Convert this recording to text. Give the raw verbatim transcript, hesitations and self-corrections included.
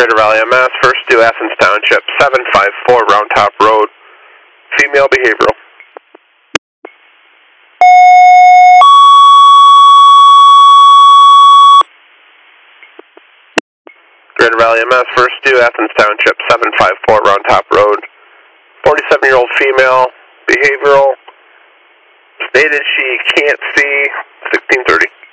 Greater Valley M S, first due Athens Township, seven five four Round Top Road, female behavioral. Greater Valley M S, first due Athens Township, seven five four Round Top Road, forty-seven-year-old female, behavioral, stated she can't see, sixteen thirty.